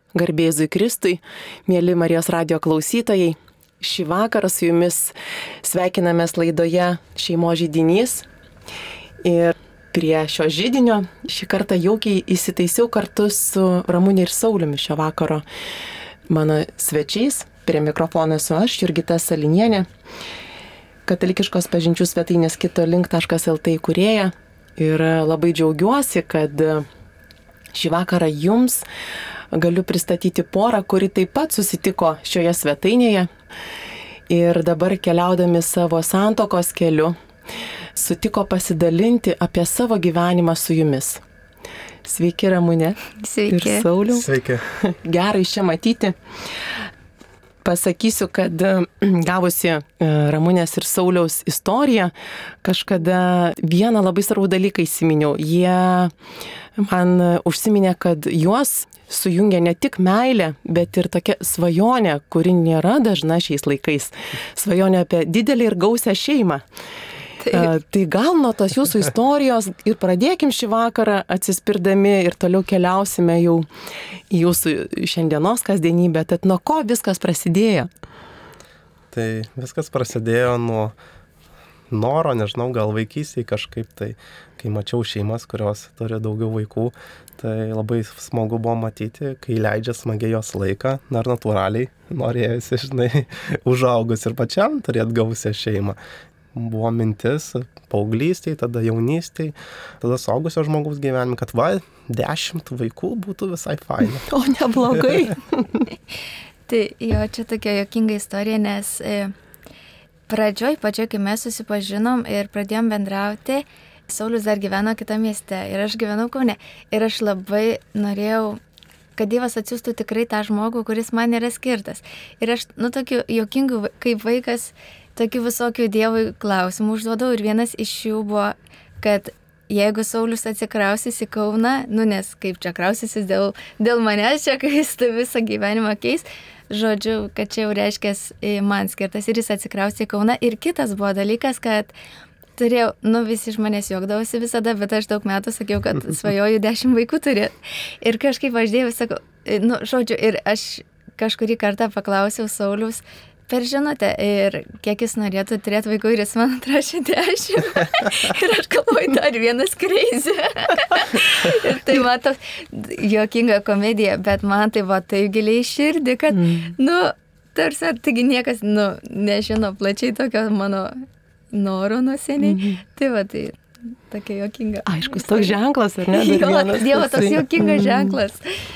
Garbė Jėzui Kristui, mėly Marijos radijo klausytojai, šį vakarą su jumis sveikinamės laidoje Šeimos židinys. Ir prie šio židinio šį kartą jaukiai įsitaisiau kartu su Ramunė ir Sauliumi šio vakaro mano svečiais. Prie mikrofono esu aš, Jurgita Salinienė, katalikiškos pažinčių svetainės kitolink.lt įkūrėja. Ir labai džiaugiuosi, kad šį vakarą jums galiu pristatyti porą, kuri taip pat susitiko šioje svetainėje ir dabar keliaudami savo santuokos keliu sutiko pasidalinti apie savo gyvenimą su jumis. Sveiki, Ramunė. Sveiki. Ir Sauliau. Sveiki. Gerai čia matyti. Pasakysiu, kad gavusi Ramunės ir Sauliaus istoriją, kažkada vieną labai svarbų dalyką įsiminiau. Jie man užsiminė, kad juos sujungia ne tik meilė, bet ir tokia svajonė, kuri nėra dažna šiais laikais. Svajonė apie didelį ir gausią šeimą. Tai gal nuo tos jūsų istorijos ir pradėkim šį vakarą atsispirdami ir toliau keliausime jau į jūsų šiandienos kasdienybę. Tad nuo ko viskas prasidėjo? Tai viskas prasidėjo nuo noro, nežinau, gal vaikystėje kažkaip tai, kai mačiau šeimas, kurios turi daugiau vaikų, tai labai smagu buvo matyti, kai leidžia smagiai jos laiką, ir natūraliai norėjusi, žinai, užaugus ir pačiam turėti gausią šeimą. Buvo mintis paauglystėje, tada jaunystėje, tada suaugusio žmogaus gyvenime, kad 10 vaikų būtų visai faina. O neblogai. Tai jo, čia tokia juokinga istorija, nes pradžioj, kai mes susipažinom ir pradėjom bendrauti, Saulius dar gyveno kitame mieste ir aš gyvenau Kaune. Ir aš labai norėjau, kad Dievas atsiųstų tikrai tą žmogų, kuris man yra skirtas. Ir aš, tokiu juokingu kaip vaikas, tokių visokių Dievui klausimų užduodau ir vienas iš jų buvo, kad jeigu Saulius atsikrausys į Kauną, nes kaip čia krausysis dėl manęs, čia kai jis tai visą gyvenimą keis, žodžiu, kad čia jau reiškia man skirtas ir jis atsikrausė į Kauną. Ir kitas buvo dalykas, kad turėjau, visi iš manęs juokdavosi visada, bet aš daug metų sakiau, kad svajoju 10 vaikų turėti. Ir kažkaip aš Dievui sakau, žodžiu, ir aš kažkurį kartą paklausiau Sauliaus per žinutę ir kiek jis norėtų turėti vaikų ir jis man atrašė 10. Ir aš galvoju, dar vienas crazy. Ir tai matau, juokinga komedija, bet man tai va taip giliai širdį, kad, tarsi, taigi niekas, nežino plačiai tokio mano noro nuo seniai. Tai va, tai tokia juokinga. Aiškus toks ženklas, ar ne? Dievo toks juokingas ženklas.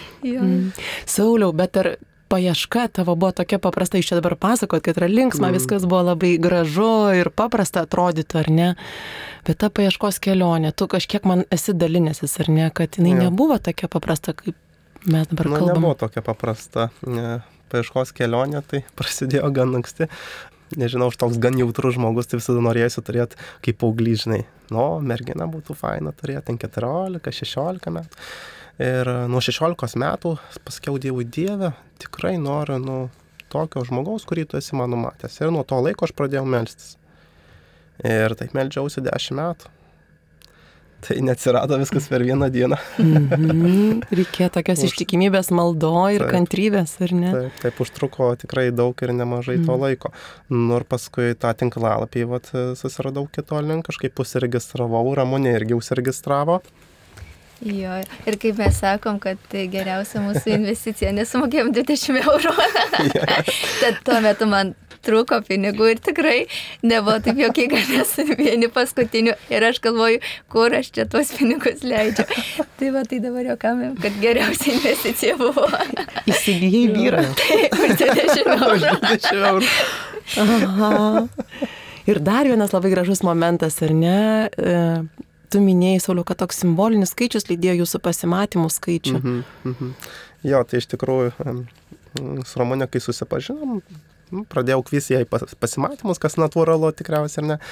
Sauliau, bet ar paieška tavo buvo tokia paprasta, iš čia dabar pasakot, kad yra linksma, viskas buvo labai gražu ir paprasta atrodytų, ar ne? Bet ta paieškos kelionė, tu kažkiek man esi dalinęsis, ar ne, kad jinai nebuvo tokia paprasta, kaip mes dabar kalbam. Nebuvo tokia paprasta. Paieškos kelionė tai prasidėjo gan anksti. Nežinau, aš toks gan jautrus žmogus, tai visada norėsiu turėti kaip paauglys, žinai. Mergina būtų faina turėti 14-16 metų. Ir nuo 16 metų pasakiau Dievui, Dieve, tikrai noriu tokio žmogaus, kurį tu esi mano matęs. Ir nuo to laiko aš pradėjau melstis. Ir taip meldžiausi 10 metų. Tai neatsirado viskas per vieną dieną. Reikėjo tokios ištikimybės maldo ir kantrybės, ar ne? Taip užtruko tikrai daug ir nemažai to laiko. Ir paskui tą tinklalapį susiradau Kitolink, kažkaip užsiregistravau, Ramunė irgi užsiregistravo. Jo, ir kaip mes sakom, kad tai geriausia mūsų investicija, nesumokėjom 20 €. Tad tuo metu man trūko pinigų ir tikrai nebuvo taip jokinga, nes vieni paskutinių ir aš galvoju, kur aš čia tuos pinigus leidžiu. Tai va, tai dabar juokamėm, kad geriausia investicija buvo. Įsigijai vyrą. Taip, už 20 €. Aha. Ir dar vienas labai gražus momentas, ar ne? Tu minėjai, Sauliau, kad toks simbolinis skaičius lydėjo jūsų pasimatymų skaičių. Jo, tai iš tikrųjų su Ramunė, kai susipažinom, pradėjau kviesti jai pasimatymus, kas natūralu tikriausiai, ar ne.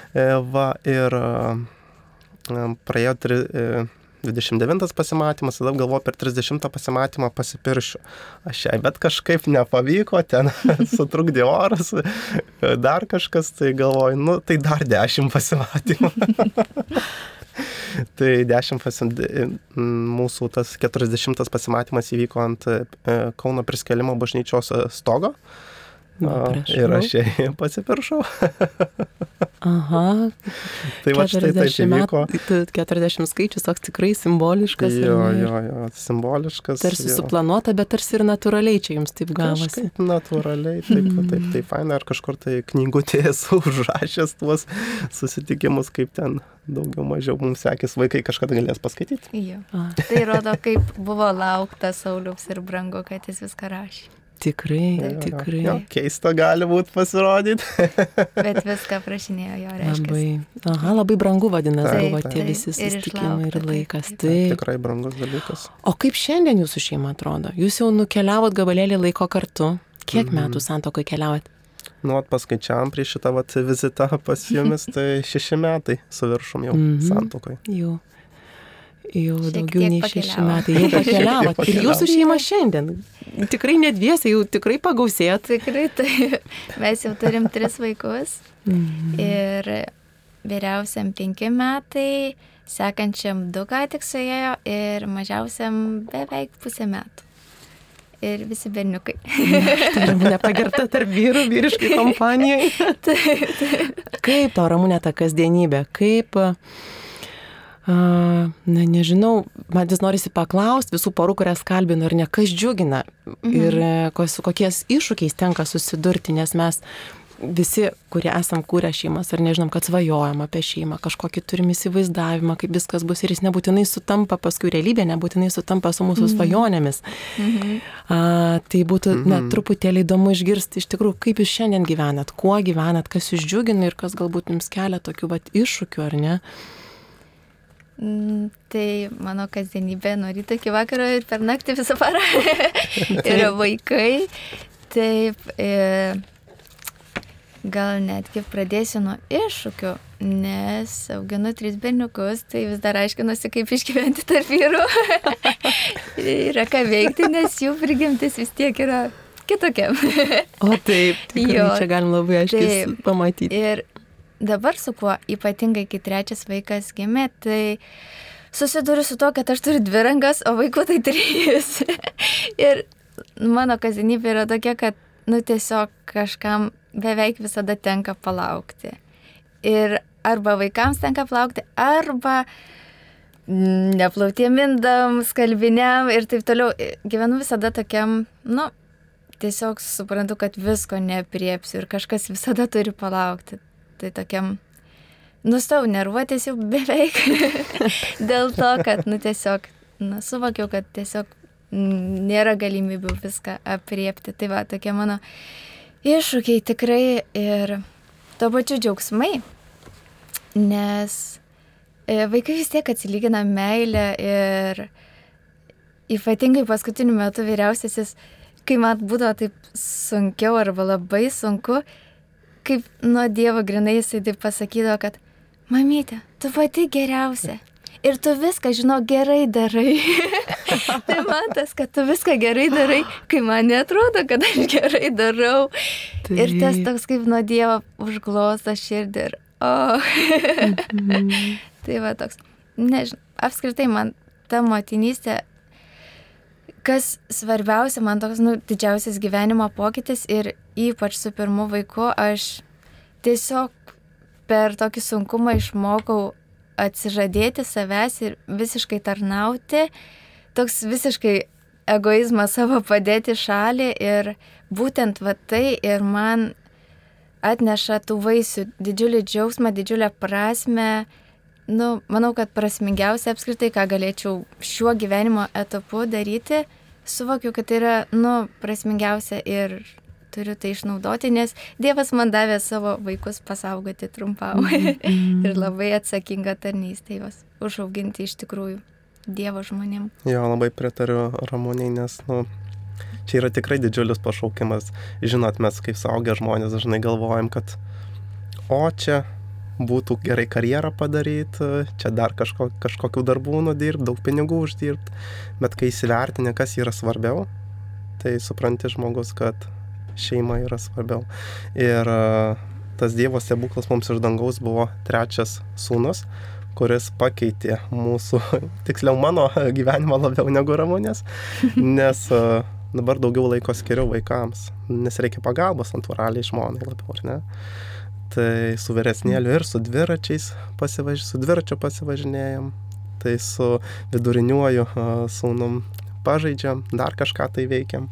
Ir praėjo 29 pasimatymas, tada galvoju, per 30 pasimatymą pasipiršiu. Aš jai, bet kažkaip nepavyko, ten sutrukdė oras, dar kažkas, tai galvoju, tai dar 10 pasimatymų. Tai mūsų tas 40 pasimatymas įvyko ant Kauno Prisikėlimo bažnyčios stogo. Ir aš jai pasipiršau. Aha. Tai va štai taip įvyko. 40 skaičius, toks tikrai simboliškas. Jo, simboliškas. Tarsi suplanuota, bet tarsi ir natūraliai čia jums taip gavosi. Kažkaip natūraliai, taip faina. Ar kažkur tai knygutėje esu užrašęs tuos susitikimus, kaip ten daugiau mažiau mums sekės, vaikai kažkada galės paskaityti. Jo. Tai rodo, kaip buvo laukta Sauliaus ir brangu, kad jis viską rašė. Tikrai. Jo, keista gali būti pasirodyti. Bet viską prašinėjo jo, reiškia. Labai brangu vadinasi buvo tie visi susitikimai ir laikas. Taip. Tikrai brangus dalykas. O kaip šiandien jūsų šeima atrodo? Jūs jau nukeliavot gabalėlį laiko kartu. Kiek metų santuokai keliaujat? Paskaičiavam prieš šitą vizitą pas jumis, tai 6 metai su viršum jau santuokai. Jau daugiau nei 6 metai jau pakeliavot. Ir jūsų šeima šiandien tikrai nedviese, jau tikrai pagausėjot. Tikrai, tai mes jau turim 3 vaikus. Ir vyriausiam 5 metai, sekančiam 2 ką tik suėjo ir mažiausiam beveik 0,5 metų. Ir visi berniukai. Tai Ramunė pagerta tarp vyrų, vyriškai kompanijai. Kaip tau, Ramunė, ta kasdienybė? Kaip... nežinau, man vis norisi paklausti visų porų, kurias kalbinu, ar ne, kas džiugina ir su kokiais iššūkiais tenka susidurti, nes mes visi, kurie esam kūrę šeimas, ar nežinom, kad svajojam apie šeimą, kažkokį turim įsivaizdavimą, kaip viskas bus ir jis nebūtinai sutampa, paskui realybė nebūtinai sutampa su mūsų svajonėmis. Tai būtų truputėlį įdomu išgirsti iš tikrųjų, kaip jūs šiandien gyvenat, kuo gyvenat, kas jūs džiugina ir kas galbūt jums kelia tokių iššūkių, ar ne? Tai mano kasdienybė nuo ryto iki vakaro ir per naktį visą parą yra vaikai. Taip, gal netgi pradėsiu nuo iššūkių, nes auginu 3 berniukus, tai vis dar aiškinuosi, kaip išgyventi tarp vyrų. Yra ką veikti, nes jų prigimtis vis tiek yra kitokia. O taip, tikrai čia galim labai aiškiai pamatyti. Ir dabar su kuo ypatingai, kai 3 vaikas gimė, tai susiduriu su to, kad aš turiu 2 rankas, o vaikų tai 3. Ir mano kasdienybė yra tokia, kad tiesiog kažkam beveik visada tenka palaukti. Ir arba vaikams tenka palaukti, arba neplautiem indam, skalbiniam ir taip toliau. Gyvenu visada tokiam, tiesiog suprantu, kad visko nepriepsiu ir kažkas visada turi palaukti. Tai tokiam, nustau nervuotis jau beveik dėl to, kad, tiesiog, suvokiau, kad tiesiog nėra galimybių viską apriepti. Tai va, tokie mano iššūkiai tikrai ir tuo pačiu džiaugsmai, nes vaikai vis tiek atsilygina meilę ir ypatingai paskutiniu metu vyriausiasis, kai man būdavo taip sunkiau arba labai sunku, kaip nuo Dievo grinai jisai taip pasakydavo, kad mamytė, tu pati geriausia ir tu viską, žinau, gerai darai. Tai man tas, kad tu viską gerai darai, kai man netrodo, kad aš gerai darau. Tai. Ir tas toks kaip nuo Dievo užglosto širdį ir Tai va toks, nežinau, apskritai man ta motinystė, kas svarbiausia, man toks, didžiausias gyvenimo pokytis ir ypač su pirmu vaiku, aš tiesiog per tokį sunkumą išmokau atsižadėti savęs ir visiškai tarnauti, toks visiškai egoizmą savo padėti šalį ir būtent va tai ir man atneša tų vaisių didžiulį džiaugsmą, didžiulę prasmę. Manau, kad prasmingiausia apskritai, ką galėčiau šiuo gyvenimo etapu daryti, suvokiu, kad tai yra, prasmingiausia ir turiu tai išnaudoti, nes Dievas man davė savo vaikus pasaugoti trumpam ir labai atsakinga tarnystė juos užauginti iš tikrųjų Dievo žmonėm. Jo, labai pritariu Ramunei, nes, čia yra tikrai didžiulis pašaukimas. Žinot, mes kaip suaugę žmonės dažnai galvojam, kad čia būtų gerai karjerą padaryti, čia dar kažkokių darbų nudirbti, daug pinigų uždirbti, bet kai įsivertini, kas yra svarbiau, tai supranti žmogus, kad šeima yra svarbiau. Ir tas Dievo stebuklas mums iš dangaus buvo 3 sūnus, kuris pakeitė mūsų, tiksliau mano gyvenimą labiau negu Ramunės, nes dabar daugiau laiko skiriu vaikams, nes reikia pagalbos antvaraliai žmonai labiau, ar ne? Tai su vyresnėliu ir su dviračio pasivažinėjom, tai su viduriniuoju sūnum pažaidžiam, dar kažką tai veikiam.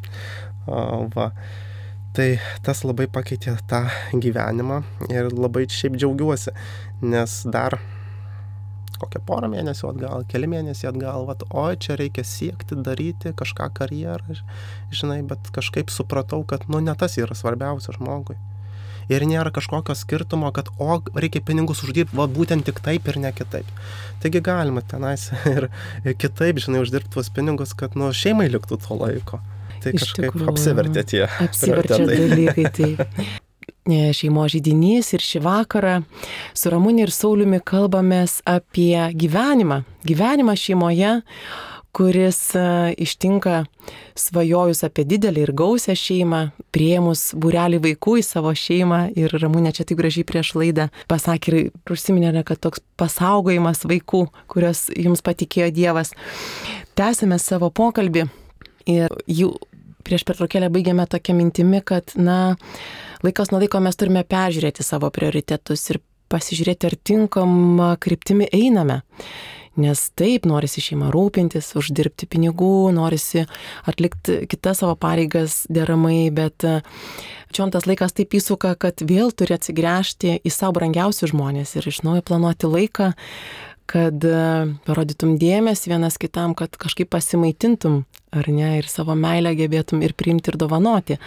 Va. Tai tas labai pakeitė tą gyvenimą ir labai šiaip džiaugiuosi, nes dar kokią porą mėnesių atgal, keli mėnesiai atgal, čia reikia siekti, daryti kažką karjerą, žinai, bet kažkaip supratau, kad ne tas yra svarbiausia žmogui. Ir nėra kažkokio skirtumo, kad reikia pinigus uždirbti, būtent tik taip ir ne kitaip. Taigi galima tenais ir kitaip, žinai, uždirbti tuos pinigus, kad šeimai liktų to laiko. Tai kažkaip apsivertė tie dalykai. Tai šeimos židinys ir šį vakarą su Ramunė ir Sauliumi kalbamės apie gyvenimą šeimoje, kuris ištinka svajojus apie didelį ir gausią šeimą, priėmus būrelį vaikų į savo šeimą. Ir Ramunė čia taip gražiai prieš laidą pasakė ir užsiminė, kad toks pasaugojimas vaikų, kurios jums patikėjo Dievas. Tęsime savo pokalbį ir jau prieš pertraukėlę baigėme tokią mintimi, kad laikas nuo laiko mes turime peržiūrėti savo prioritetus ir pasižiūrėti, ar tinkamą kryptimi einame. Nes taip, norisi šeimą rūpintis, uždirbti pinigų, norisi atlikti kitas savo pareigas deramai, bet čia tas laikas taip įsuka, kad vėl turi atsigręžti į savo brangiausius žmonės ir iš naujo planuoti laiką, kad parodytum dėmesį vienas kitam, kad kažkaip pasimaitintum, ar ne, ir savo meilę gebėtum ir priimti ir dovanoti.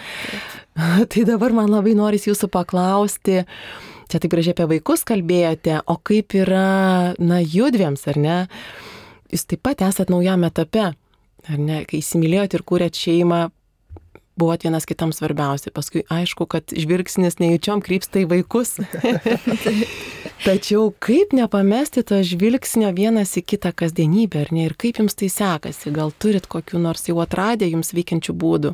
Tai dabar man labai norisi jūsų paklausti, čia taip gražiai apie vaikus kalbėjote, o kaip yra, judviems, ar ne? Jūs taip pat esat naujame etape, ar ne? Kai įsimylėjot ir kūrėt šeimą, buvot vienas kitam svarbiausi. Paskui aišku, kad žvilgsnis nejučiom krypsta į vaikus. Tačiau kaip nepamesti to žvilgsnio vienas į kitą kasdienybę, ar ne? Ir kaip jums tai sekasi? Gal turit kokių nors jau atradę jums veikiančių būdų?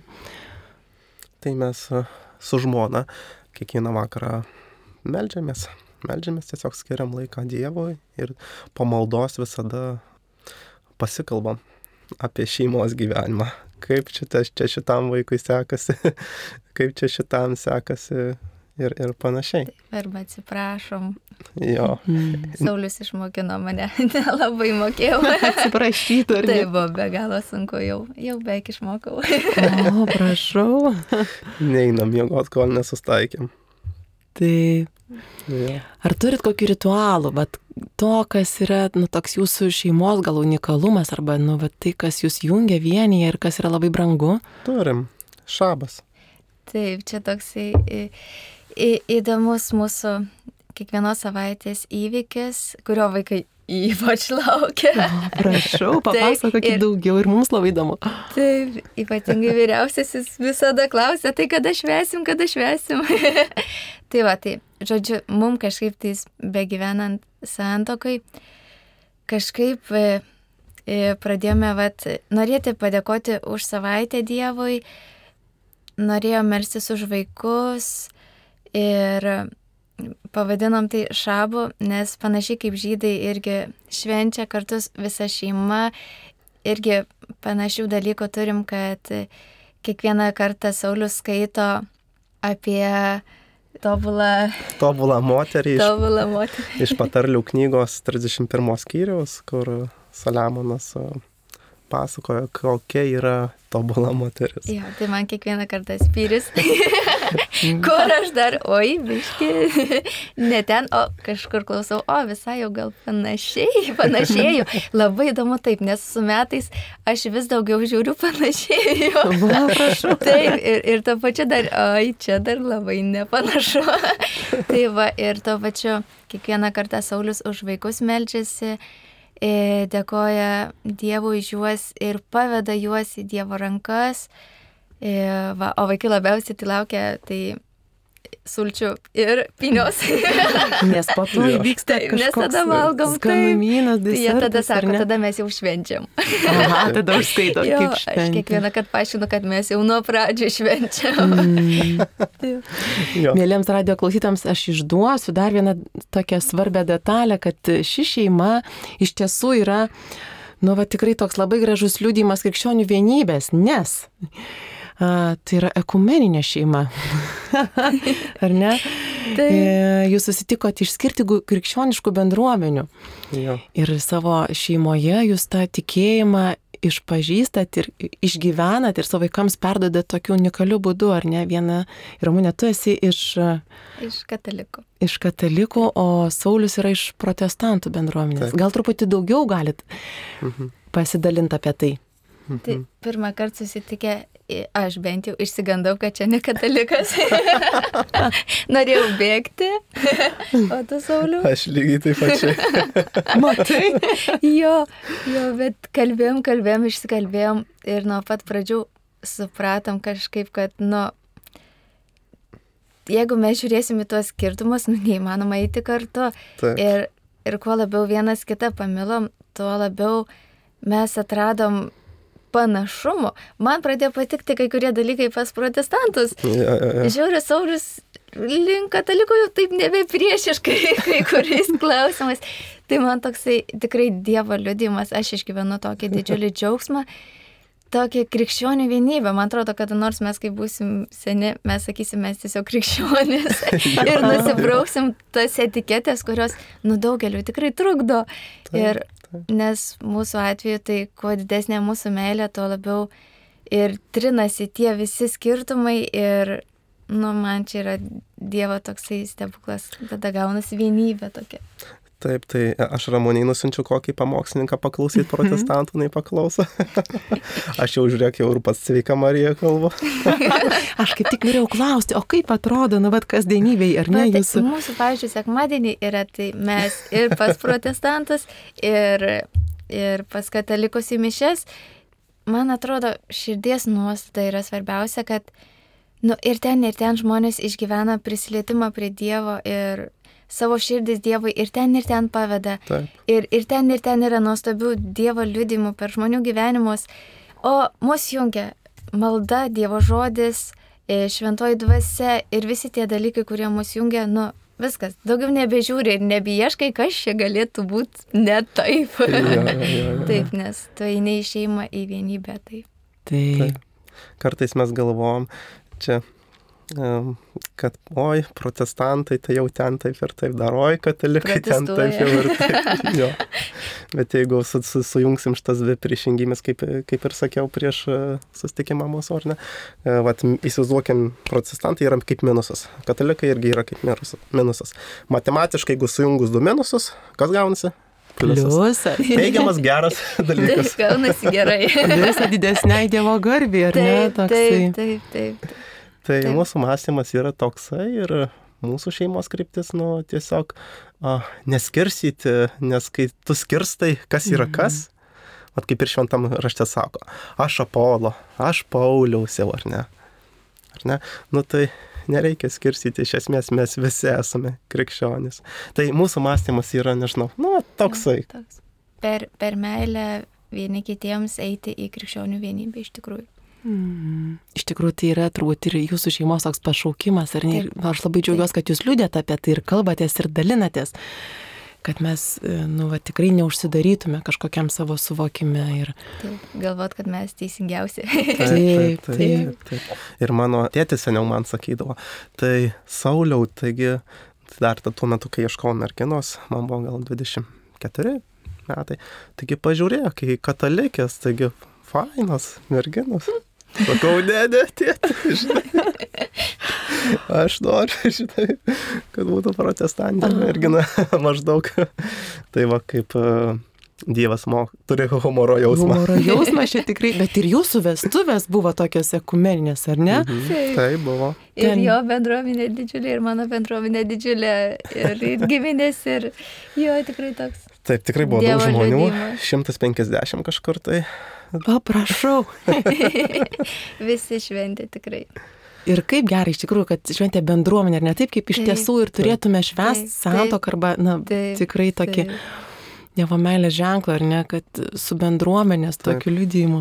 Tai mes su žmona kiekvieną vakarą meldžiamės, tiesiog skiriam laiką Dievui ir po maldos visada pasikalbam apie šeimos gyvenimą. Kaip čia šitam vaikui sekasi, kaip čia šitam sekasi ir panašiai. Arba atsiprašom. Jo. Saulius išmokino mane, nelabai mokėjau. Atsiprašytų, ar ne? Tai buvo be galo sunku, jau beveik išmokau. O, prašau. Neinam miegot, kol nesustaikėm. Tai Ja. Ar turit kokių ritualų, to, kas yra toks jūsų šeimos gal unikalumas, arba tai, kas jūs jungia, vienyje ir kas yra labai brangu? Turim. Šabas. Taip, čia toksai įdomus mūsų kiekvienos savaitės įvykis, kurio vaikai ypač laukia. Prašau, papasakokit daugiau ir mums labai įdomu. Taip, ypatingai vyriausiasis visada klausia, tai kada švęsim. Tai žodžiu, mums kažkaip tais begyvenant santuokai, kažkaip pradėjome norėti padėkoti už savaitę Dievui, norėjome melstis už vaikus ir pavadinom tai šabu, nes panašiai kaip žydai irgi švenčia kartu visa šeima, irgi panašių dalykų turim, kad kiekvieną kartą Saulius skaito apie Tobulą moterį iš patarlių knygos 31 skyriaus, kur Saliamonas pasakoja, kokia yra tobula moteris. Jo, tai man kiekvieną kartą spyris, kur aš dar, biški, ne ten, o kažkur klausau, visai jau gal panašėju. Labai įdomu taip, nes su metais aš vis daugiau žiūriu panašėju. Taip, ir to pačiu dar, čia dar labai nepanašu. Tai ir to pačiu kiekvieną kartą Saulius už vaikus meldžiasi, dėkoja Dievui už juos ir paveda juos į Dievo rankas. O vaikai labiausiai tai laukia, tai sulčių ir pinios. Nes po to įvyksta Nes tada valgom skanumynas, tai jie tada desertas, ar sako, ne? tada mes jau švenčiam. Aha, tada užskaito Jo, kaip aš šventė. kiekvieną kartą paaiškinu, kad mes jau nuo pradžių švenčiam. Jo. Mėlyms radio klausytams aš išduosiu dar vieną tokią svarbę detalę, kad ši šeima iš tiesų yra, tikrai toks labai gražus liudijimas krikščionių vienybės, nes tai yra ekumeninė šeima. Ar ne? Tai. Jūs susitikote iš skirtingų krikščioniškų bendruomenių. Jo. Ir savo šeimoje jūs tą tikėjimą išpažįstat ir išgyvenat ir savo vaikams perdodat tokiu unikaliu būdu, ar ne? Viena, Ramunė, tu esi iš katalikų. Iš katalikų, o Saulius yra iš protestantų bendruomenės. Taip. Gal truputį daugiau galit pasidalinti apie tai? Tai pirmą kartą susitikę, aš bent jau išsigandau, kad čia ne katalikas. Norėjau bėgti, o tu, Sauliau? Aš lygiai taip pačiai. Matai? Jo, bet kalbėjom, išsikalbėjom ir nuo pat pradžių supratom kažkaip, kad, jeigu mes žiūrėsim į tuos skirtumus, neįmanoma eiti kartu. Taip. Ir kuo labiau vienas kitą pamilom, tuo labiau mes atradom panašumų. Man pradėjo patikti kai kurie dalykai pas protestantus. Ja. Žiūriu, Saulius link katalikų jau taip nebepriešiškai kai kuriais klausimais. Tai man toksai tikrai Dievo liudijimas, aš išgyvenu tokį didžiulį džiaugsmą, tokį krikščionių vienybę. Man atrodo, kad nors mes, kai būsim seni, mes sakysim, mes tiesiog krikščionys ir nusibrauksim tas etiketės, kurios, daugeliu tikrai trukdo. Ir nes mūsų atveju, tai kuo didesnė mūsų meilė, tuo labiau ir trinasi tie visi skirtumai ir, man čia yra Dievo toksai stebuklas, tada gaunasi vienybė tokia. Taip, tai aš Ramoniai nusinčiu kokį pamokslininką paklausyti protestantų, nei paklauso. Aš jau žiūrėk, jau ir pats Sveika Marija kalbu. Aš kaip tik norėjau klausti, o kaip atrodo, kasdienybėj, ar ne jūsų? Mūsų, pavyzdžiui, sekmadienį yra, tai mes ir pas protestantus, ir pas katalikus į mišes. Man atrodo, širdies nuostata yra svarbiausia, kad ir ten žmonės išgyvena prisilietimą prie Dievo ir savo širdis Dievui ir ten paveda. Taip. Ir ten yra nuostabių Dievo liudijimų per žmonių gyvenimus. O mus jungia malda, Dievo žodis, šventoji dvasia ir visi tie dalykai, kurie mus jungia, viskas. Daugiau nebežiūri ir nebeieškai, kas čia galėtų būti ne taip. Ja. Taip, nes tu eini į šeimą, į vienybę. Taip. Kartais mes galvojam, čia kad, protestantai tai jau ten taip ir taip daro, katalikai ten taip jau ir taip. Jo. Bet jeigu sujungsim šitas dvi priešingybės, kaip ir sakiau prieš susitikimą mūsų, ar ne, įsivaizduokim, protestantai yra kaip minusas, katalikai irgi yra kaip minusas. Matematiškai, jeigu sujungus du minusus, kas gaunasi? Pliusas. Teigiamas geras dalykas. Gaunasi gerai. Visą didesniai Dievo garbį, ar ne? Toksai. Taip. Tai mūsų mąstymas yra toksai ir mūsų šeimos kryptis, tiesiog neskirsyti, nes kai tu skirstai, kas yra kas, kaip ir šventam rašte sako, aš Apolo, aš Pauliaus jau, ar ne? Tai nereikia skirsyti, iš esmės mes visi esame krikščionys. Tai mūsų mąstymas yra, nežinau, toksai. Per meilę vieni kitiems eiti į krikščionių vienybę iš tikrųjų. Iš tikrųjų, tai yra turbūt ir jūsų šeimos toks pašaukimas, ar ne? Aš labai džiaugiuosi, kad jūs liūdėte apie tai ir kalbatės ir dalinatės, kad mes, tikrai neužsidarytume kažkokiam savo suvokime. Taip, galvot, kad mes teisingiausi. Taip. Ir mano tėtis seniau man sakydavo, tai Sauliau, taigi, dar tuo metu, kai ieškojau merginos, man buvo gal 24 metai, taigi pažiūrėk, kai katalikės, taigi fainos merginos. Sakau, ne, tėti, žinai. Aš noriu, žinai, kad būtų protestantė mergina maždaug. Tai kaip Dievas turi humoro jausmą. Humoro jausmą čia tikrai, bet ir jūsų vestuvės buvo tokios ekumeninės, ar ne? Tai buvo. Ir jo bendruomenė didžiulė, ir mano bendruomenė didžiulė, ir giminės, ir jo tikrai toks. Taip, tikrai buvo daug žmonių, 150 kažkur tai. Prašau. Visi šventė tikrai. Ir kaip gerai iš tikrųjų, kad šventė bendruomenė, ir ne taip, kaip iš tiesų ir turėtume švęsti santuoką arba, tikrai tokį Dievo meilės ženklą, ar ne, kad su bendruomenės tokiu liudijimu.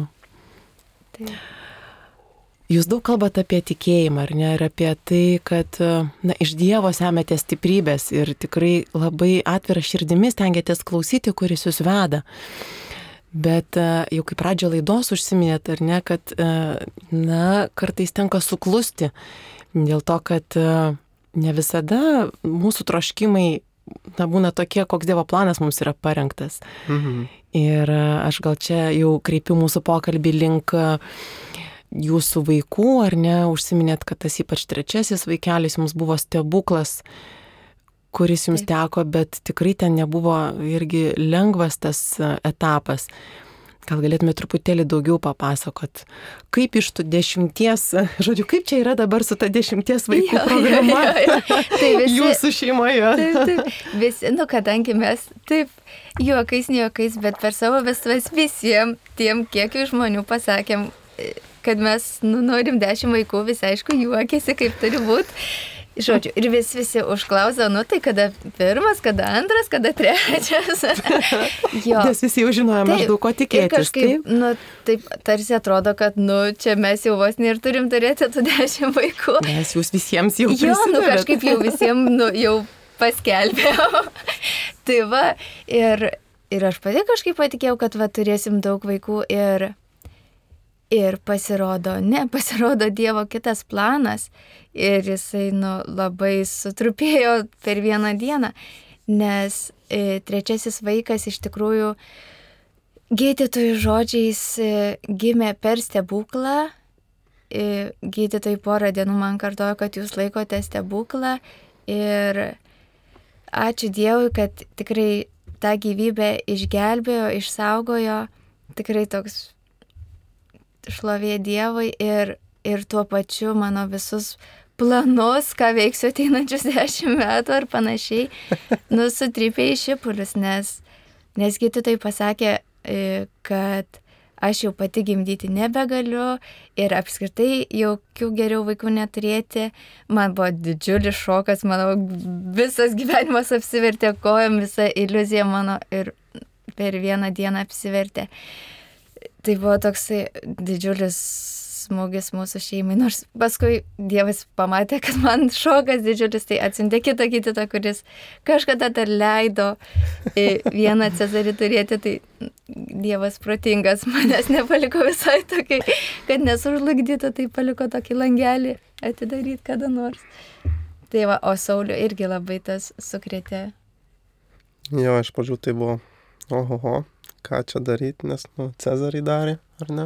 Jūs daug kalbate apie tikėjimą, ar ne, ir apie tai, kad iš Dievo semiate stiprybės ir tikrai labai atvira širdimi stengiatės klausyti, kuris jūs veda. Bet jau kaip pradžio laidos užsiminėt, ar ne, kad kartais tenka suklusti dėl to, kad ne visada mūsų troškimai būna tokie, koks Dievo planas mums yra parengtas. Ir aš gal čia jau kreipiu mūsų pokalbį link jūsų vaikų, ar ne, užsiminėt, kad tas ypač 3 vaikelis jums buvo stebuklas, kuris jums teko, bet tikrai ten nebuvo irgi lengvas tas etapas. Gal galėtume truputėlį daugiau papasakot, kaip iš tų 10, žodžiu, kaip čia yra dabar su ta 10 vaikų programa jūsų šeimoje? Taip. Visi, kadangi mes taip juokais, bet per savo vestuves visiems tiem kiekiu žmonių pasakėm, kad mes norim 10 vaikų, visi aišku juokėsi, kaip turi būti. Žodžiu, ir visi užklausė, tai kada 1, kada 2, kada 3. Nes visi jau žinojame maždaug, ko tikėtis. Kažkaip, taip tarsi atrodo, kad, čia mes jau vos ir turim turėti tų 10 vaikų. Nes jūs visiems jau prisidavėt. Kažkaip jau visiems, jau paskelbėjau. Tai va, ir aš pati kažkaip patikėjau, kad turėsim daug vaikų ir pasirodo Dievo kitas planas ir jisai labai sutrupėjo per vieną dieną, nes 3 vaikas iš tikrųjų gydytojų žodžiais gimė per stebuklą. Gydytojai porą dienų man kartojo, kad jūs laikote stebuklą ir ačiū Dievui, kad tikrai tą gyvybę išgelbėjo, išsaugojo, tikrai toks šlovė Dievui ir tuo pačiu mano visus planus, ką veiksiu ateinančius 10 metų ar panašiai, sutrypė į šipulius, nes gydytojai pasakė, kad aš jau pati gimdyti nebegaliu ir apskritai jokių geriau vaikų neturėti. Man buvo didžiulis šokas, mano visas gyvenimas apsivertė kojom, visa iliuzija mano ir per vieną dieną apsivertė. Tai buvo toksai didžiulis smūgis mūsų šeimai, nors paskui Dievas pamatė, kad man šokas didžiulis, tai atsiuntė kitą gydytoją, kuris kažkada dar leido vieną cezarį turėti, tai Dievas protingas, manęs nepaliko visai tokiai, kad nesužlugdytų, tai paliko tokį langelį atidaryti kada nors. Tai va, o Saulių irgi labai tas sukrėtė. Jo, iš pradžių tai buvo, ką čia daryti, nes Cezarį darė, ar ne?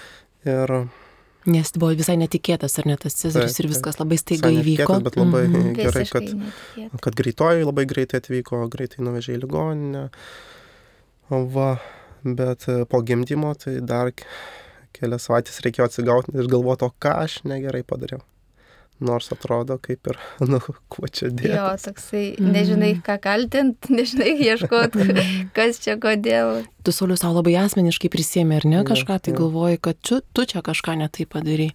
Nes buvo visai netikėtas, ar ne, tas Cezaris ir viskas labai staiga įvyko. Bet labai gerai, kad greitoji labai greitai atvyko, greitai nuvežė į ligoninę. Va, bet po gimdymo tai dar kelias savaitės reikėjo atsigauti ir galvoti, ką aš negerai padariau. Nors atrodo kaip ir, kuo čia dėtis. Jo, toksai, nežinai ką kaltint, nežinai ieškot, kas čia kodėl. Tu, Sauliau, savo labai asmeniškai prisėmė, ar ne, kažką, tai galvoji, kad tu čia kažką ne taip padarai.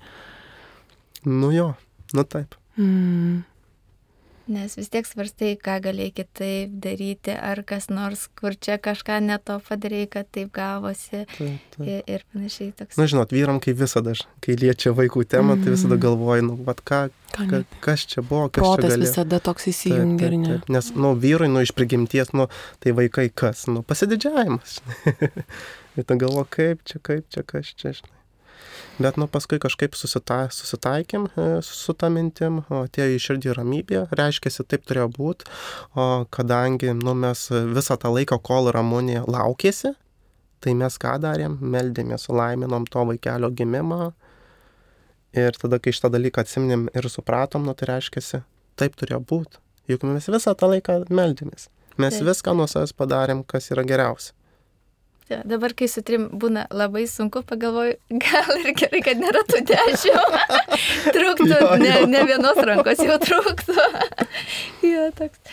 Taip. Nes vis tiek svarstai, ką galėjai kitaip daryti, ar kas nors, kur čia kažką ne to padarėjai, kad taip gavosi. Taip. Ir panašiai toks. Žinot, vyram, kai visada, kai liečia vaikų temą, tai visada galvoju, kas čia buvo, kas protas čia galėjo. Visada toks įsijungia, ar ne? Nes, vyrui, iš prigimties, tai vaikai kas? Pasididžiavimas. Ir ta galvo, kaip čia, kas čia, žinai. Bet paskui kažkaip susitaikėm su tą mintim, atėjo į širdį ramybė, reiškiasi, taip turėjo būti, kadangi mes visą tą laiką, kol Ramunė laukėsi, tai mes ką darėm, meldėmės, laiminom to vaikelio gimimą ir tada, kai šitą dalyką atsiminėm ir supratom, tai reiškiasi, taip turėjo būti, juk mes visą tą laiką meldėmės, mes viską nuo savęs padarėm, kas yra geriausia. Dabar, kai su 3 būna labai sunku, pagalvoju, gal ir gerai, kad nėra tų 10. Trūktų, ne vienos rankos jau trūktų. Jo, toks.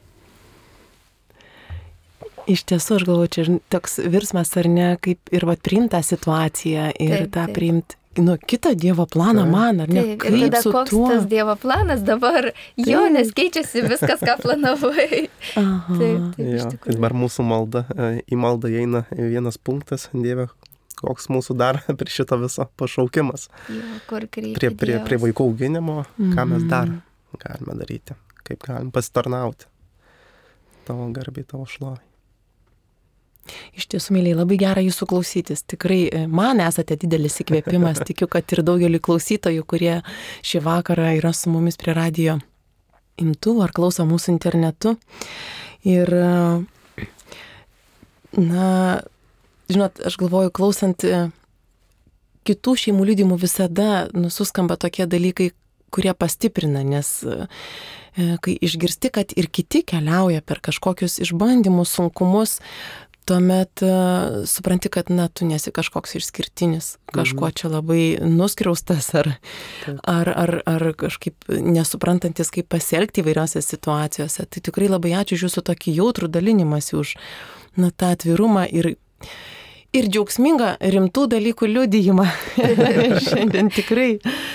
Iš tiesų, aš galvoju, čia toks virsmas, ar ne, kaip ir priimti tą situaciją ir tą priimti kitą Dievo planą man, ar ne? Taip, ir tada su koks tuo? tas Dievo planas dabar, jo, nes keičiasi viskas, ką planavai. Aha. Taip, iš Jo, tikrųjų. dabar mūsų malda, į maldą įeina vienas punktas, Dieve, koks mūsų dar prie šito viso pašaukimas. Jo, kur kreipti Prie vaikų auginimo, ką mes dar galime daryti, kaip galim pasitarnauti tavo garbiai, tavo šlovai. Iš tiesų, myliai, labai gera jūsų klausytis. Tikrai man esate didelis įkvėpimas. Tikiu, kad ir daugelį klausytojų, kurie šį vakarą yra su mumis prie radijo imtuvų ar klauso mūsų internetu. Ir, žinot, aš galvoju, klausant kitų šeimų liudijimų visada suskamba tokie dalykai, kurie pastiprina, nes kai išgirsti, kad ir kiti keliauja per kažkokius išbandymus, sunkumus, tuomet supranti, kad tu nesi kažkoks išskirtinis, kažkuo čia labai nuskriaustas ar kažkaip nesuprantantis, kaip pasielgti įvairiose situacijose. Tai tikrai labai ačiū už jūsų tokį jautrų dalinimąsi, už tą atvirumą ir džiaugsmingą rimtų dalykų liudijimą. Šiandien tikrai.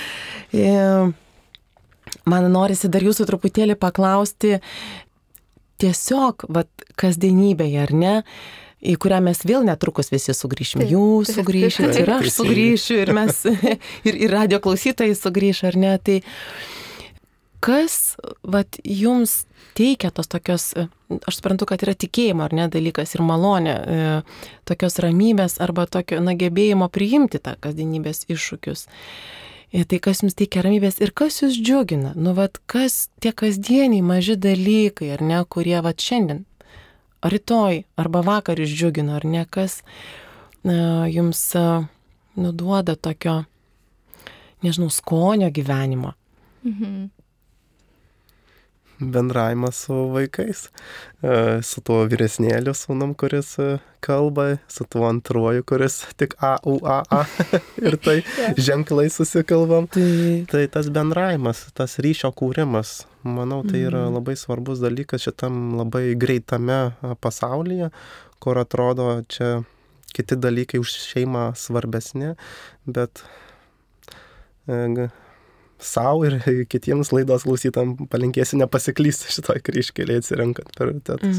Man norisi dar jūsų truputėlį paklausti tiesiog, kasdienybėje, ar ne, į kurią mes vėl netrukus visi sugrįšim. Jūs sugrįšit ir aš sugrįšiu ir mes, ir radio klausytojai sugrįš, ar ne. Tai kas, jums teikia tos tokios, aš suprantu, kad yra tikėjimo, ar ne, dalykas ir malonė, tokios ramybės arba tokio, gebėjimo priimti tą kasdienybės iššūkius. Tai kas jums teikia ramybės ir kas jūs džiugina? Kas tie kasdieniai maži dalykai, ar ne, kurie šiandien, rytoj arba vakar jūs džiugina, ar ne, kas jums duoda tokio, nežinau, skonio gyvenimo. Bendravimas su vaikais, su tuo vyresnėliu sūnum, kuris kalba, su tuo antruoju, kuris tik a, u, a, ir tai ženklai susikalbam. Tai tas bendravimas, tas ryšio kūrimas, manau, tai yra labai svarbus dalykas šitam labai greitame pasaulyje, kur atrodo čia kiti dalykai už šeimą svarbesni, bet sau ir kitiems laidos klausytam palinkėsiu nepasiklysti šitoj kryžkelėje atsirenkant prioritetus.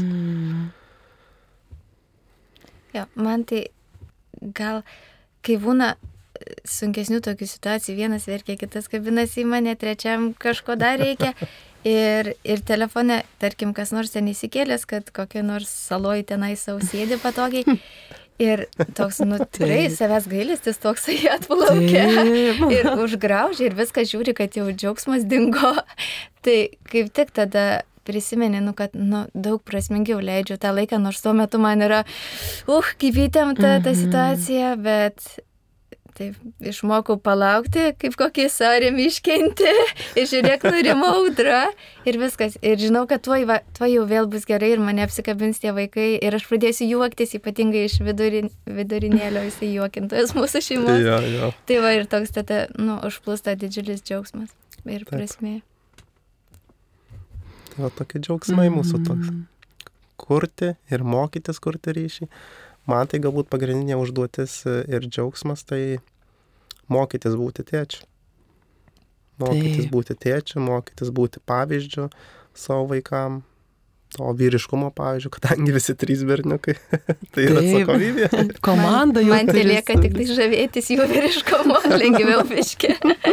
Jo, man tai gal, kai būna sunkesnių tokių situacijų, vienas verkia, kitas kabinasi į mane, trečiam kažko dar reikia ir telefone, tarkim, kas nors ten įsikėlęs, kad kokia nors saloj tenai sau sėdi patogiai. Ir toks, tikrai savęs gailestis toksai atplaukia ir užgraužia ir viskas žiūri, kad jau džiaugsmas dingo. Tai kaip tik tada prisimeni, kad daug prasmingiau leidžiu tą laiką, nors tuo metu man yra, kaip įtempta ta situacija, bet taip išmokau palaukti, kaip kokį sarį miškinti ir žiūrėk, nurimo audra ir viskas. Ir žinau, kad tuo jau vėl bus gerai ir mane apsikabins tie vaikai ir aš pradėsiu juoktis, ypatingai iš vidurinėlio jisai juokintojas mūsų šeimos. Jo. Tai ir toks tada, užplūsta didžiulis džiaugsmas ir prasmė. Tai tokie džiaugsmai mūsų toks. Kurti ir mokytis kurti ryšį. Man tai galbūt pagrindinė užduotis ir džiaugsmas, tai mokytis būti tėčiu. Mokytis būti pavyzdžiu savo vaikam, to vyriškumo pavyzdžiu, kadangi visi 3 berniukai, tai yra atsakomybė. Komanda jau. Man lieka tik tai žavėtis jų vyriškumo, lengviau biškį.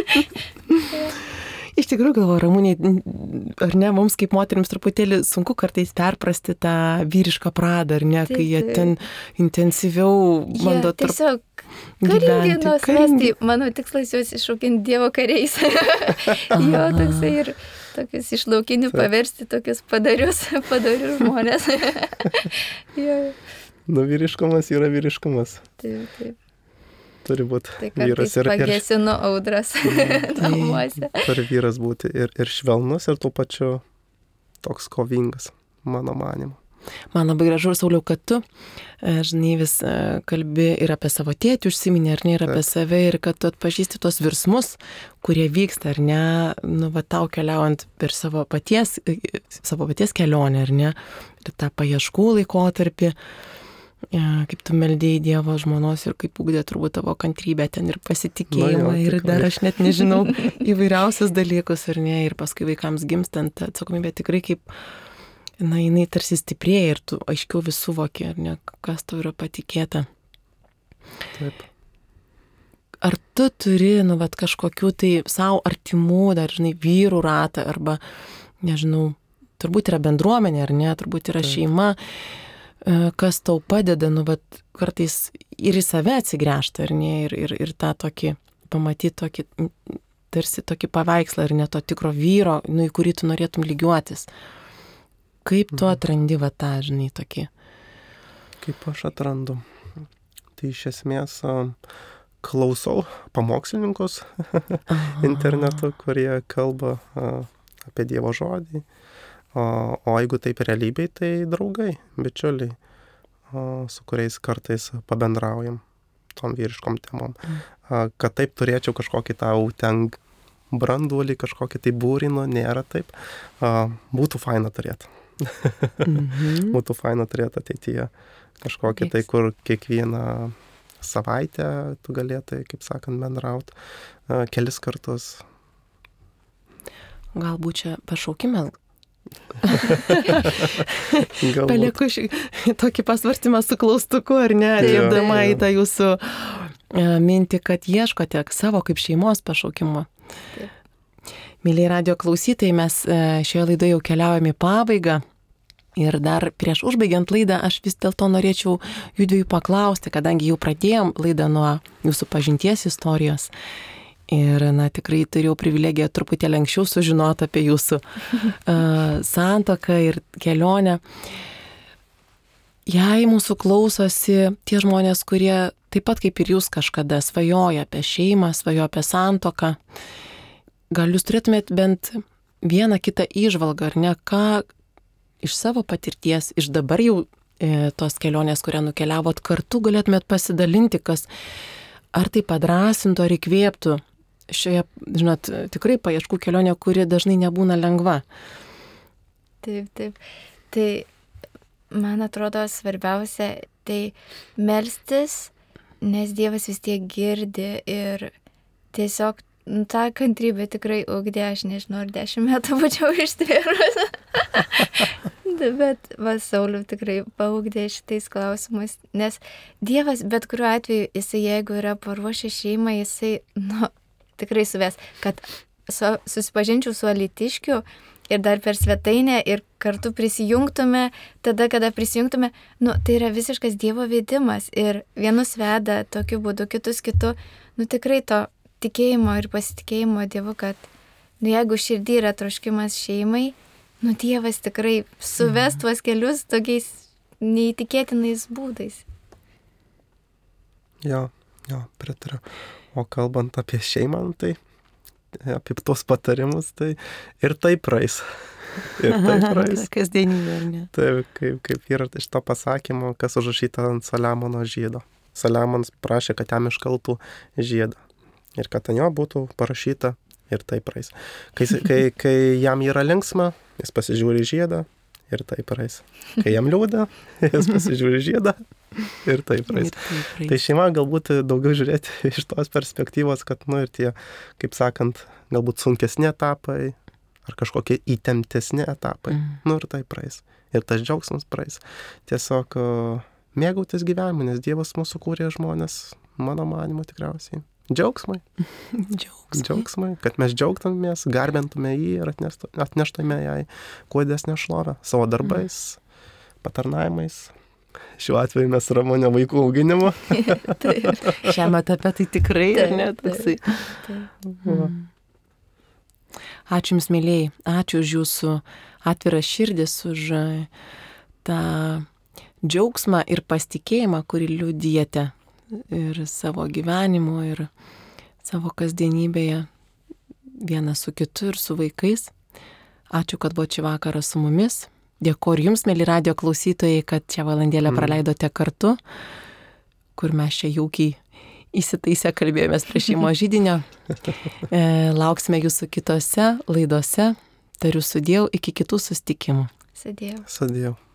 Iš tikrųjų galvoju, Ramūnė, ar ne, mums kaip moterims truputėlį sunku kartais perprasti tą vyrišką pradą, ar ne, kai jie ten intensyviau bando tiesiog karinginos, tai mano tikslas juos iššaukinti Dievo kariais. Jo, toksai ir tokius iš laukinių paversti tokius padarius žmonės. Jo. Vyriškumas yra vyriškumas. Taip. Turi būti vyras ir pagesinu audras namuose. Turi vyras būti ir švelnus, ir tuo pačiu toks kovingas, mano manimu. Man labai gražu, Sauliau, kad tu, žinai, vis kalbi ir apie savo tėtį užsiminė, ar ne, ir apie save, ir kad tu atpažįsti tos virsmus, kurie vyksta, ar ne, tau keliaujant per savo paties kelionę, ar ne, ir tą paieškų laikotarpį. kaip tu meldėjai Dievo žmonos ir kaip ugdė turbūt tavo kantrybę ten ir pasitikėjimą ir dar aš net nežinau įvairiausius dalykus ar ne, ir paskui vaikams gimstant atsakomybė tikrai kaip, jinai tarsi stiprėja ir tu aiškiau vis suvoki, ar ne, kas tau yra patikėta. Taip. Ar tu turi, kažkokių tai savo artimų, dar, vyrų ratą arba, nežinau, turbūt yra bendruomenė, ar ne, turbūt yra šeima, kas tau padeda, kartais ir į save atsigręžti, ar ne, ir tą tokį, pamatyti tokį, tarsi tokį paveikslą, ar ne, to tikro vyro, į kurį tu norėtum lygiuotis. Kaip tu atrandi tą, tokį? Kaip aš atrandu? Tai iš esmės klausau pamokslininkus internetu, kurie kalba apie Dievo žodį. O jeigu taip realybėj, tai draugai, bičiuliai, su kuriais kartais pabendraujam tom vyriškom temom. Kad taip turėčiau kažkokį ten branduolį, kažkokį tai būrį, nėra taip. Būtų faina turėti. Būtų faina turėti ateityje kažkokį tai, kur kiekvieną savaitę tu galėtai, kaip sakant, bendrauti kelis kartus. Galbūt čia pašaukimas. Palieku tokį pasvarstymą su klaustuku, ar ne, atliepdama į tą jūsų mintį, kad ieškote savo kaip šeimos pašaukimo. Mėlyje radio klausytojai, mes šioje laidoje jau keliaujame į pabaigą ir dar prieš užbaigiant laidą aš vis dėlto norėčiau judviejų paklausti, kadangi jau pradėjom laidą nuo jūsų pažinties istorijos. Ir, tikrai turėjau privilegiją truputėlį anksčiau sužinoti apie jūsų santuoką ir kelionę. Jei mūsų klausosi tie žmonės, kurie taip pat kaip ir jūs kažkada svajoja apie šeimą, svajoja apie santuoką, gal jūs turėtumėt bent vieną kitą įžvalgą, ar ne, ką iš savo patirties, iš dabar jau tos kelionės, kurią nukeliavot, kartu galėtumėt pasidalinti, kas ar tai padrąsintų, ar įkvėptų šioje, tikrai paieškų kelionė, kuri dažnai nebūna lengva. Taip. Tai, man atrodo, svarbiausia, tai melstis, nes Dievas vis tiek girdi ir tiesiog tą kantrybę tikrai ugdė, aš nežinau, ar 10 metų būčiau ištvėrus. Bet Saulių tikrai paugdė šitais klausimais, nes Dievas bet kuriuo atveju, jisai jeigu yra paruošęs šeimą, jisai, tikrai suves, kad susipažinčiau su alytiškiu ir dar per svetainę ir kartu prisijungtume, tada, kada prisijungtume, tai yra visiškas Dievo vedimas ir vienus veda tokiu būdu, kitus kitu, tikrai to tikėjimo ir pasitikėjimo Dievu, kad, jeigu širdį yra troškimas šeimai, Dievas tikrai suves tuos kelius tokiais neįtikėtinais būdais. Jo, pritariu. O kalbant apie šeimą, tai apie tos patarimus, tai ir tai praeis. Kasdienybė, ar ne? Taip, kaip yra iš to pasakymo, kas užrašyta ant Saliamono žiedo. Saliamonas prašė, kad jam iškaltų žiedą. Ir kad ant jo būtų parašyta ir tai praeis. Kai jam yra linksma, jis pasižiūri žiedą ir tai praeis. Kai jam liūdna, jis pasižiūri žiedą ir tai praeis. Tai šeima galbūt daugiau žiūrėti iš tos perspektyvos, kad, ir tie, kaip sakant, galbūt sunkesni etapai ar kažkokie įtemptesni etapai. Ir tai praeis. Ir tas džiaugsmas praeis. Tiesiog mėgautis gyvenimu, nes Dievas mūsų kūrė žmonės, mano manymu tikriausiai. Džiaugsmai, kad mes džiaugtumės, garbintume jį ir atneštume jai kuo didesnę šlovę savo darbais, patarnavimais. Šiuo atveju mes Ramonė vaikų auginimu. Šiame etape tai tikrai, ar ne? Ačiū Jums, mėlyjei, ačiū už Jūsų atvirą širdis, už tą džiaugsmą ir pasitikėjimą, kurį liudijate ir savo gyvenimu, ir savo kasdienybėje vienas su kitu ir su vaikais. Ačiū, kad buvote šį vakarą su mumis. Dėkoju Jums, mėly radio klausytojai, kad šią valandėlę praleidote kartu, kur mes čia jaukiai įsitaisę kalbėjomės prie šeimos židinio. Lauksime Jūsų kitose laidose. Tariu sudiev, iki kitų susitikimų. Sudiev. Sudiev.